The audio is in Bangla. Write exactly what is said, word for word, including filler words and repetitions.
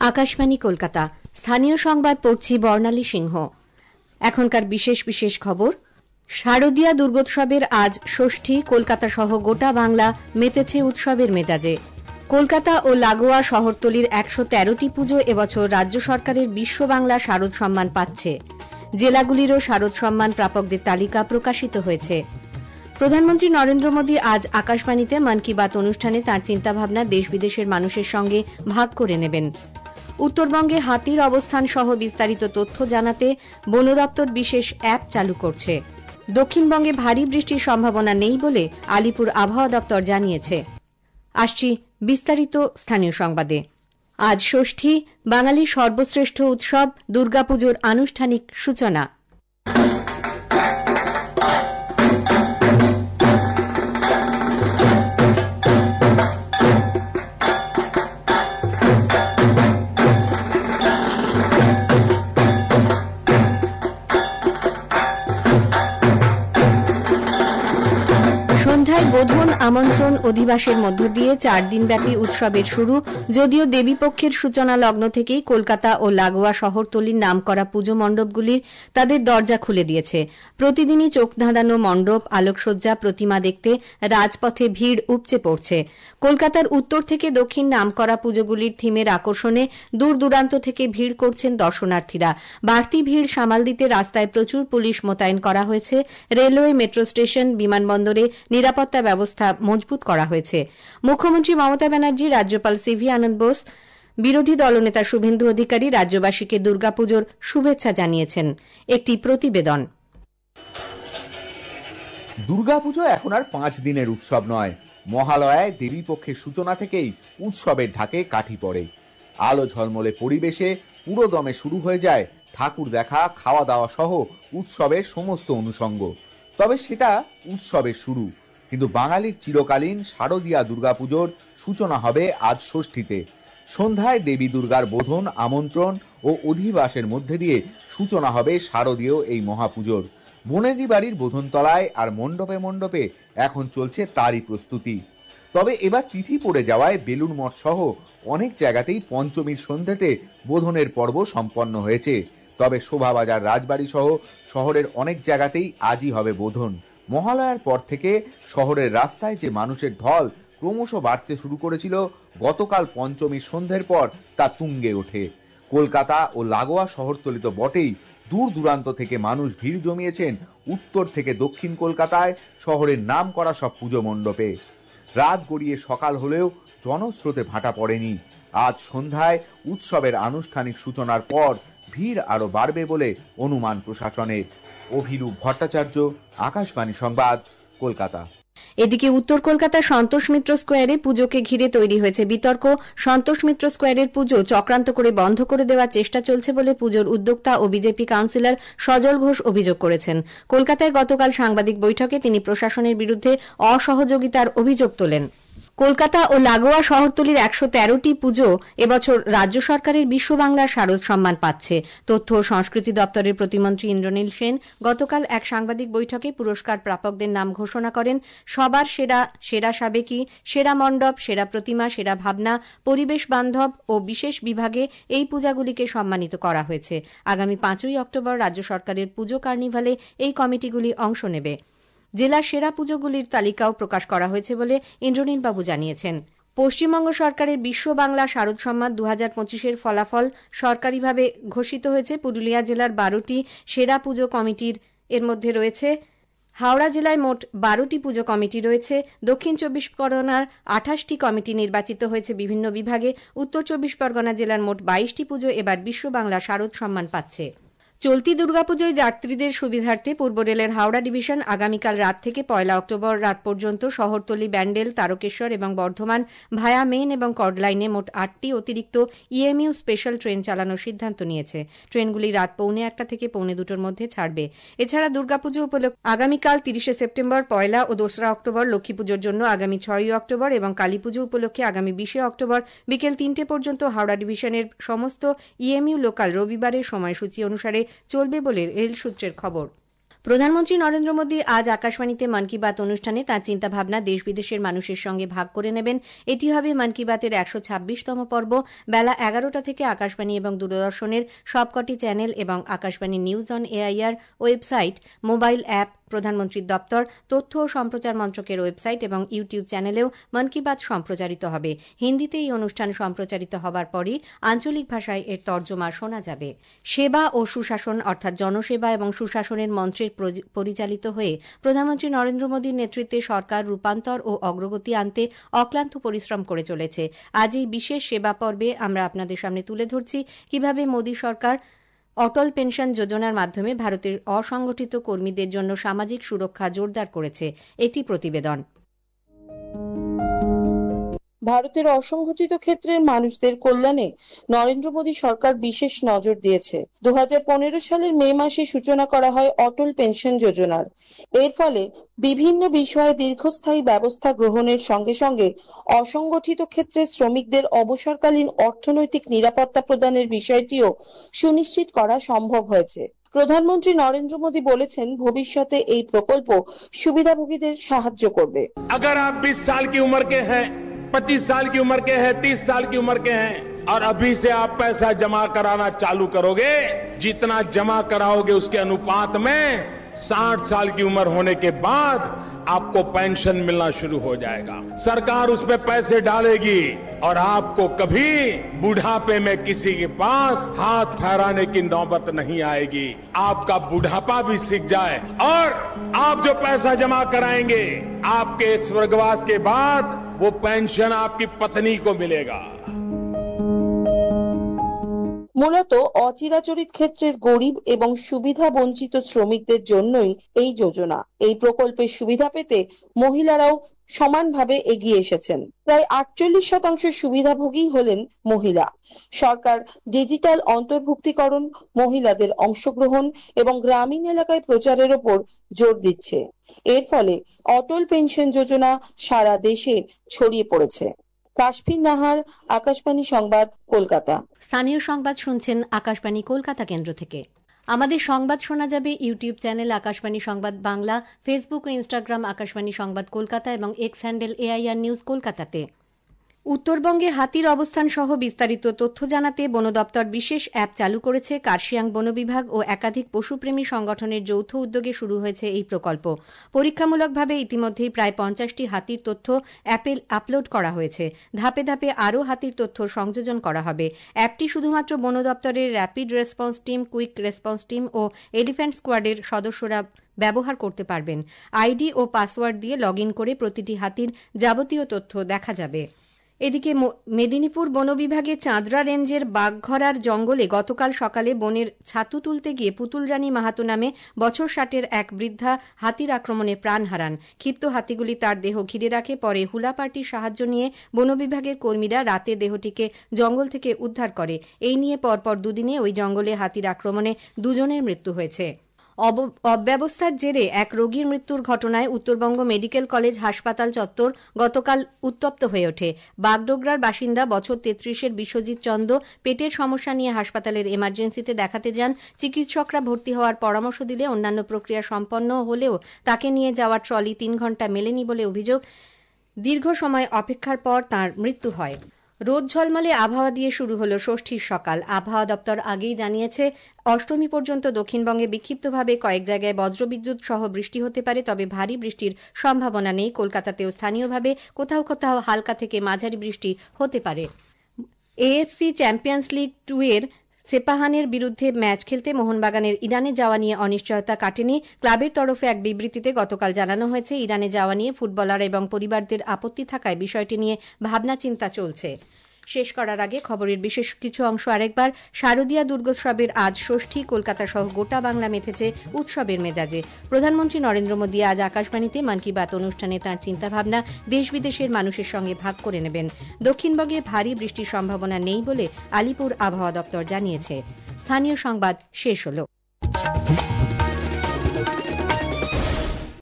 আকাশবাণী কলকাতা। স্থানীয় সংবাদ পড়ছি বর্ণালী সিংহ। এখনকার বিশেষ বিশেষ খবর। শারদীয়া দুর্গোৎসবের আজ ষষ্ঠী। কলকাতা সহ গোটা বাংলা মেতেছে উৎসবের মেজাজে। কলকাতা ও লাগোয়া শহরতলির একশো তেরোটি পুজো এবছর রাজ্য সরকারের বিশ্ব বাংলা শারদ সম্মান পাচ্ছে। জেলাগুলিরও শারদ সম্মান প্রাপকদের তালিকা প্রকাশিত হয়েছে। প্রধানমন্ত্রী নরেন্দ্র মোদী আজ আকাশবাণীতে মন কি বাত অনুষ্ঠানে তাঁর চিন্তাভাবনা দেশ বিদেশের মানুষের সঙ্গে ভাগ করে নেবেন। উত্তরবঙ্গে হাতির অবস্থান সহ বিস্তারিত তথ্য জানাতে বন দপ্তর বিশেষ অ্যাপ চালু করছে। দক্ষিণবঙ্গে ভারী বৃষ্টির সম্ভাবনা নেই বলে আলিপুর আবহাওয়া দপ্তর জানিয়েছে। আসছি বিস্তারিত স্থানীয় সংবাদে। আজ ষষ্ঠী, বাঙালির সর্বশ্রেষ্ঠ উৎসব দুর্গাপুজোর আনুষ্ঠানিক সূচনা। সন্ধ্যায় বোধন আমন্ত্রণ অধিবাসের মধ্য দিয়ে চার দিনব্যাপী উৎসবের শুরু। যদিও দেবীপক্ষের সূচনা লগ্ন থেকেই কলকাতা ও লাগোয়া শহরতলির নামকরা পুজো মণ্ডপগুলির তাদের দরজা খুলে দিয়েছে। প্রতিদিনই চোখ ধাঁধানো মণ্ডপ, আলোকসজ্জা, প্রতিমা দেখতে রাজপথে ভিড় উপচে পড়ছে। কলকাতার উত্তর থেকে দক্ষিণ নামকরা পুজোগুলির থিমের আকর্ষণে দূর দূরান্ত থেকে ভিড় করছেন দর্শনার্থীরা। বাড়তি ভিড় সামাল দিতে রাস্তায় প্রচুর পুলিশ মোতায়েন করা হয়েছে। রেলওয়ে, মেট্রো স্টেশন, বিমানবন্দরে নিরাপত্তা ব্যবস্থা মজবুত করা হয়েছে। মুখ্যমন্ত্রী মমতা ব্যানার্জি, রাজ্যপাল সিভি আনন্দ বোস, বিরোধী দলনেতা শুভেন্দু অধিকারী রাজ্যবাসীকে দুর্গাপুজোর শুভেচ্ছা জানিয়েছেন। একটি প্রতিবেদন। দুর্গাপুজো এখন আর পাঁচ দিনের উৎসব নয়। মহালয়ায় দেবীপক্ষের সূচনা থেকেই উৎসবের ঢাকে কাঠি পড়ে। আলো ঝলমলে পরিবেশে পুরো দমে শুরু হয়ে যায় ঠাকুর দেখা, খাওয়া দাওয়া সহ উৎসবের সমস্ত অনুষঙ্গ। তবে সেটা উৎসবের শুরু, কিন্তু বাঙালির চিরকালীন শারদীয়া দুর্গাপুজোর সূচনা হবে আজ ষষ্ঠীতে। সন্ধ্যায় দেবী দুর্গার বোধন, আমন্ত্রণ ও অধিবাসের মধ্যে দিয়ে সূচনা হবে শারদীয় এই মহাপুজোর। বনেদি বাড়ির বোধনতলায় আর মণ্ডপে মণ্ডপে এখন চলছে তারই প্রস্তুতি। তবে এবার তিথি পড়ে যাওয়ায় বেলুড় মঠ সহ অনেক জায়গাতেই পঞ্চমীর সন্ধ্যাতে বোধনের পর্ব সম্পন্ন হয়েছে। তবে শোভাবাজার, রাজবাড়ি সহ শহরের অনেক জায়গাতেই আজই হবে বোধন। মহালয়ার পর থেকে শহরের রাস্তায় যে মানুষের ঢল ক্রমশ বাড়তে শুরু করেছিল, গতকাল পঞ্চমীর সন্ধ্যের পর তা তুঙ্গে ওঠে। কলকাতা ও লাগোয়া শহরতলি তো বটেই, দূর দূরান্ত থেকে মানুষ ভিড় জমিয়েছেন উত্তর থেকে দক্ষিণ কলকাতায় শহরের নাম করা সব পুজো মণ্ডপে। রাত গড়িয়ে সকাল হলেও জনস্রোতে ভাটা পড়েনি। আজ সন্ধ্যায় উৎসবের আনুষ্ঠানিক সূচনার পর ভিড় আরো বাড়বে বলে অনুমান প্রশাসনের। অভিরূপ ভট্টাচার্য, আকাশবাণী সংবাদ, কলকাতা। এদিকে উত্তর কলকাতার সন্তোষ মিত্র স্কোয়ারে পুজোকে ঘিরে তৈরি হয়েছে বিতর্ক। সন্তোষ মিত্র স্কোয়ারের পুজো চক্রান্ত করে বন্ধ করে দেওয়ার চেষ্টা চলছে বলে পুজোর উদ্যোক্তা ও বিজেপি কাউন্সিলর সজল ঘোষ অভিযোগ করেছেন। কলকাতায় গতকাল সাংবাদিক বৈঠকে তিনি প্রশাসনের বিরুদ্ধে অসহযোগিতার অভিযোগ তোলেন। কলকাতা ও লাগোয়া শহরতলির একশো তেরোটি পুজো এবছর রাজ্য সরকারের বিশ্ব বাংলা শারদ সম্মান পাচ্ছে। তথ্য ও সংস্কৃতি দপ্তরের প্রতিমন্ত্রী ইন্দ্রনীল সেন গতকাল এক সাংবাদিক বৈঠকে পুরস্কার প্রাপকদের নাম ঘোষণা করেন। সবার সেরা, সেরা সাবেকি, সেরা মণ্ডপ, সেরা প্রতিমা, সেরা ভাবনা, পরিবেশ বান্ধব ও বিশেষ বিভাগে এই পূজাগুলিকে সম্মানিত করা হয়েছে। আগামী পাঁচই অক্টোবর রাজ্য সরকারের পুজো কার্নিভালে এই কমিটিগুলি অংশ নেবে। জেলার সেরা পুজোগুলির তালিকাও প্রকাশ করা হয়েছে বলে ইন্দ্রনীলবাবু জানিয়েছেন। পশ্চিমবঙ্গ সরকারের বিশ্ব বাংলা শারদ সম্মান দু হাজার পঁচিশের ফলাফল সরকারিভাবে ঘোষিত হয়েছে। পুরুলিয়া জেলার বারোটি সেরা পুজো কমিটির এর মধ্যে রয়েছে। হাওড়া জেলায় মোট বারোটি পুজো কমিটি রয়েছে। দক্ষিণ চব্বিশ পরগনার আঠাশটি কমিটি নির্বাচিত হয়েছে বিভিন্ন বিভাগে। উত্তর চব্বিশ পরগনা জেলার মোট বাইশটি পুজো এবার বিশ্ব বাংলা শারদ সম্মান পাচ্ছে। চলতি দুর্গাপুজোয় যাত্রীদের সুবিধার্থে পূর্ব রেলের হাওড়া ডিভিশন আগামীকাল রাত থেকে পয়লা অক্টোবর রাত পর্যন্ত শহরতলি, ব্যান্ডেল, তারকেশ্বর এবং বর্ধমান ভায়া মেন এবং কর্ড লাইনে মোট আটটি অতিরিক্ত ইএমইউ স্পেশাল ট্রেন চালানোর সিদ্ধান্ত নিয়েছে। ট্রেনগুলি রাত পৌনে একটা থেকে পৌনে দুটোর মধ্যে ছাড়বে। এছাড়া দুর্গাপুজো উপলক্ষে আগামীকাল তিরিশে সেপ্টেম্বর, পয়লা ও দোসরা অক্টোবর, লক্ষ্মীপুজোর জন্য আগামী ছয়ই অক্টোবর এবং কালীপুজো উপলক্ষে আগামী বিশে অক্টোবর বিকেল তিনটে পর্যন্ত হাওড়া ডিভিশনের সমস্ত ইএমইউ লোকাল রবিবারের সময়সূচি অনুসারে চলবে বলে রেল সূত্রের খবর। প্রধানমন্ত্রী নরেন্দ্র মোদী আজ আকাশবাণীতে মন কি বাত অনুষ্ঠানে তাঁর চিন্তাভাবনা দেশ বিদেশের মানুষের সঙ্গে ভাগ করে নেবেন। এটি হবে মন কি বাতের একশো ছাব্বিশতম পর্ব। বেলা এগারোটা থেকে আকাশবাণী এবং দূরদর্শনের সবকটি চ্যানেল এবং Akashvani news on AIR website, mobile app, প্রধানমন্ত্রীর দপ্তর, তথ্য ও সম্প্রচার মন্ত্রকের ওয়েবসাইট এবং ইউটিউব চ্যানেলেও মন কি বাত সম্প্রচারিত হবে। হিন্দিতে এই অনুষ্ঠান সম্প্রচারিত হবার পরই আঞ্চলিক ভাষায় এর তর্জমা শোনা যাবে। সেবা ও সুশাসন অর্থাৎ জনসেবা এবং সুশাসনের মন্ত্রের পরিচালিত হয়ে প্রধানমন্ত্রী নরেন্দ্র মোদীর নেতৃত্বে সরকার রূপান্তর ও অগ্রগতি আনতে অক্লান্ত পরিশ্রম করে চলেছে। আজ এই বিশেষ সেবা পর্বে আমরা আপনাদের সামনে তুলে ধরছি কিভাবে মোদী সরকার অটল পেনশন যোজনার মাধ্যমে ভারতের অসংগঠিত কর্মীদের জন্য সামাজিক সুরক্ষা জোরদার করেছে। এটি প্রতিবেদন। ভারতের অসংগঠিত ক্ষেত্রের মানুষদের কল্যাণে নরেন্দ্র মোদী সরকার বিশেষ নজর দিয়েছে। দু হাজার পনেরো সালের মে মাসে সূচনা করা হয় অটল পেনশন যোজনার। এর ফলে বিভিন্ন বিষয়ে দীর্ঘস্থায়ী ব্যবস্থা গ্রহণের সঙ্গে সঙ্গে অসংগঠিত ক্ষেত্রে শ্রমিকদের অবসরকালীন অর্থনৈতিক নিরাপত্তা প্রদানের বিষয়টিও সুনিশ্চিত করা সম্ভব হয়েছে। প্রধানমন্ত্রী নরেন্দ্র মোদী বলেছেন, ভবিষ্যতে এই প্রকল্প সুবিধাভোগীদের সাহায্য করবে। अगर आप बीस साल की उम्र के हैं, पच्चीस साल की उम्र के हैं, तीस साल की उम्र के हैं और अभी से आप पैसा जमा कराना चालू करोगे, जितना जमा कराओगे उसके अनुपात में साठ साल की उम्र होने के बाद आपको पेंशन मिलना शुरू हो जाएगा। सरकार उस पे पैसे डालेगी और आपको कभी बुढ़ापे में किसी के पास हाथ फहराने की नौबत नहीं आएगी। आपका बुढ़ापा भी सीख जाए और आप जो पैसा जमा कराएंगे आपके स्वर्गवास के बाद वो पेंशन आपकी पत्नी को मिलेगा। মূলত অচিরাচরিত ক্ষেত্রের গরিব এবং সুবিধা বঞ্চিত শ্রমিকদের জন্যই এই যোজনা। এই প্রকল্পের সুবিধা পেতে মহিলারাও সমানভাবে এগিয়ে এসেছেন। প্রায় আটচল্লিশ শতাংশ সুবিধাভোগী হলেন মহিলা। সরকার ডিজিটাল অন্তর্ভুক্তিকরণ, মহিলাদের অংশগ্রহণ এবং গ্রামীণ এলাকায় প্রচারের ওপর জোর দিচ্ছে। এর ফলে অটল পেনশন যোজনা সারা দেশে ছড়িয়ে পড়েছে। কাশফিন নাহার, আকাশবাণী সংবাদ, কলকাতা। স্থানীয় সংবাদ শুনছেন আকাশবাণী কলকাতা কেন্দ্র থেকে। আমাদের সংবাদ শোনা যাবে ইউটিউব চ্যানেল আকাশবাণী সংবাদ বাংলা, ফেসবুক ও ইনস্টাগ্রাম আকাশবাণী সংবাদ কলকাতা এবং এক্স হ্যান্ডেল এআইআর নিউজ কলকাতাতে। উত্তরবঙ্গে হাতির অবস্থান সহ বিস্তারিত তথ্য জানাতে বন দপ্তর বিশেষ অ্যাপ চালু করেছে। কার্শিয়াং বন বিভাগ ও একাধিক পশুপ্রেমী সংগঠনের যৌথ উদ্যোগে শুরু হয়েছে এই প্রকল্প। পরীক্ষামূলকভাবে ইতিমধ্যেই প্রায় পঞ্চাশটি হাতির তথ্য অ্যাপে আপলোড করা হয়েছে। ধাপে ধাপে আরও হাতির তথ্য সংযোজন করা হবে। অ্যাপটি শুধুমাত্র বন দপ্তরের rapid response team, quick response team ও এলিফ্যান্ট স্কোয়াডের সদস্যরা ব্যবহার করতে পারবেন। আইডি ও পাসওয়ার্ড দিয়ে লগ ইন করে প্রতিটি হাতির যাবতীয় তথ্য দেখা যাবে। এদিকে মেদিনীপুর বন বিভাগের চাঁদরা রেঞ্জের বাঘঘরার জঙ্গলে গতকাল সকালে বনের ছাতু তুলতে গিয়ে পুতুল রানী মাহাতো নামে বছর ষাটের এক বৃদ্ধা হাতির আক্রমণে প্রাণ হারান। ক্ষিপ্ত হাতিগুলি তার দেহ ঘিরে রাখে। পরে হুলা পার্টির সাহায্য নিয়ে বন বিভাগের কর্মীরা রাতে দেহটিকে জঙ্গল থেকে উদ্ধার করে। এই নিয়ে পরপর দুদিনে ওই জঙ্গলে হাতির আক্রমণে দুজনের মৃত্যু হয়েছে। অব্যবস্থার জেরে এক রোগীর মৃত্যুর ঘটনায় উত্তরবঙ্গ মেডিকেল কলেজ হাসপাতাল চত্বর গতকাল উত্তপ্ত হয়ে ওঠে। বাগডোগরার বাসিন্দা বছর তেত্রিশের বিশ্বজিৎ চন্দ পেটের সমস্যা নিয়ে হাসপাতালের এমার্জেন্সিতে দেখাতে যান। চিকিৎসকরা ভর্তি হওয়ার পরামর্শ দিলে অন্যান্য প্রক্রিয়া সম্পন্ন হলেও তাকে নিয়ে যাওয়ার ট্রলি তিন ঘণ্টা মেলেনি বলে অভিযোগ। দীর্ঘ সময় অপেক্ষার পর তাঁর মৃত্যু হয়। রোদ ঝলমলে আবহাওয়া দিয়ে শুরু হলো ষষ্ঠীর সকাল। আবহাওয়া দপ্তর আগেই জানিয়েছে অষ্টমী পর্যন্ত দক্ষিণবঙ্গে বিক্ষিপ্তভাবে কয়েক জায়গায় বজ্রবিদ্যুৎ সহ বৃষ্টি হতে পারে, তবে ভারী বৃষ্টির সম্ভাবনা নেই। কলকাতাতেও স্থানীয়ভাবে কোথাও কোথাও হালকা থেকে মাঝারি বৃষ্টি হতে পারে। এএফসি চ্যাম্পিয়ন্স লিগ টু এর সেপাহানের বিরুদ্ধে ম্যাচ খেলতে মোহনবাগানের ইরানে যাওয়া নিয়ে অনিশ্চয়তা কাটেনি। ক্লাবের তরফে এক বিবৃতিতে গতকাল জানানো হয়েছে, ইরানে যাওয়া নিয়ে ফুটবলার এবং পরিবারদের আপত্তি থাকায় বিষয়টি নিয়ে ভাবনা চিন্তা চলছে। শেষ করার আগে খবরের বিশেষ কিছু অংশ আরেকবার। শারদীয়া দুর্গোৎসবের আজ ষষ্ঠী। কলকাতা সহ গোটা বাংলা মেতেছে উৎসবের মেজাজে। প্রধানমন্ত্রী নরেন্দ্র মোদী আজ আকাশবাণীতে মন কি বাত অনুষ্ঠানে তাঁর চিন্তাভাবনা দেশ বিদেশের মানুষের সঙ্গে ভাগ করে নেবেন। দক্ষিণবঙ্গে ভারী বৃষ্টির সম্ভাবনা নেই বলে আলিপুর আবহাওয়া দপ্তর জানিয়েছে। স্থানীয় সংবাদ শেষ হল।